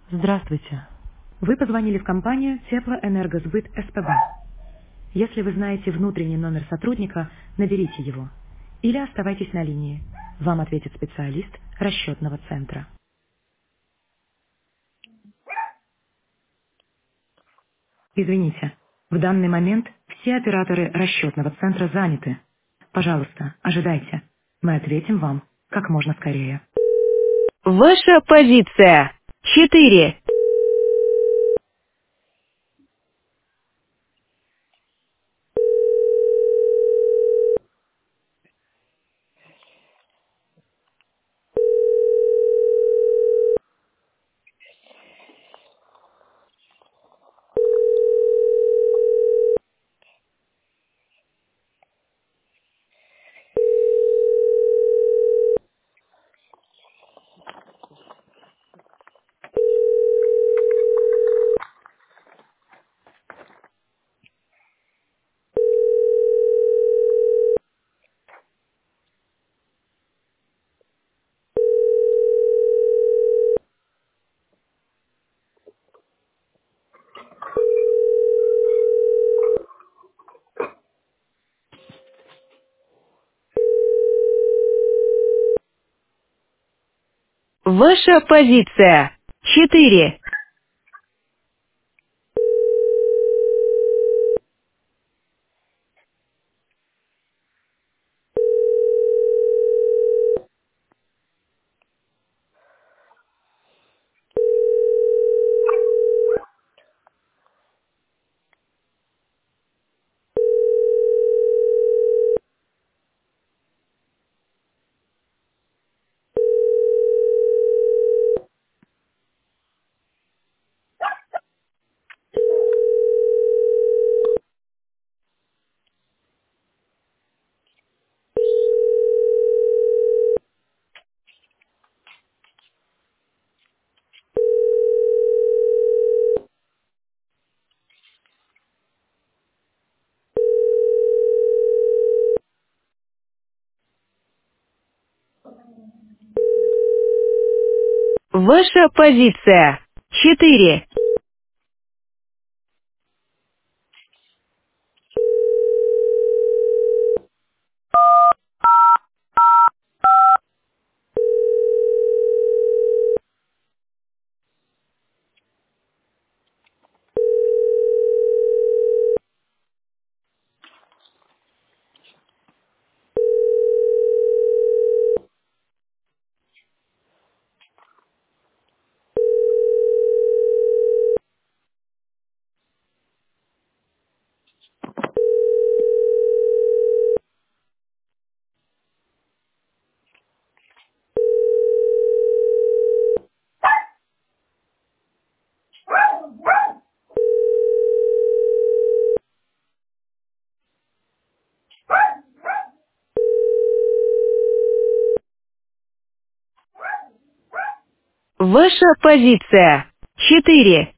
Здравствуйте. Вы позвонили в компанию Теплоэнергосбыт СПБ. Если вы знаете внутренний номер сотрудника, наберите его. Или оставайтесь на линии. Вам ответит специалист расчетного центра. Извините, в данный момент все операторы расчетного центра заняты. Пожалуйста, ожидайте. Мы ответим вам как можно скорее. Ваша позиция. 4. Ваша позиция. 4. Ваша позиция. 4. Ваша позиция. 4.